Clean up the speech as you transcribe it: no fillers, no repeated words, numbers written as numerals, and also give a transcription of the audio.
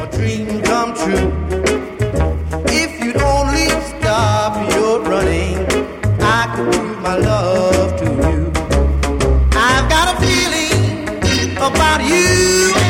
a dream come true. If you'd only stop your running, I could prove my love to you. I've got a feeling about you.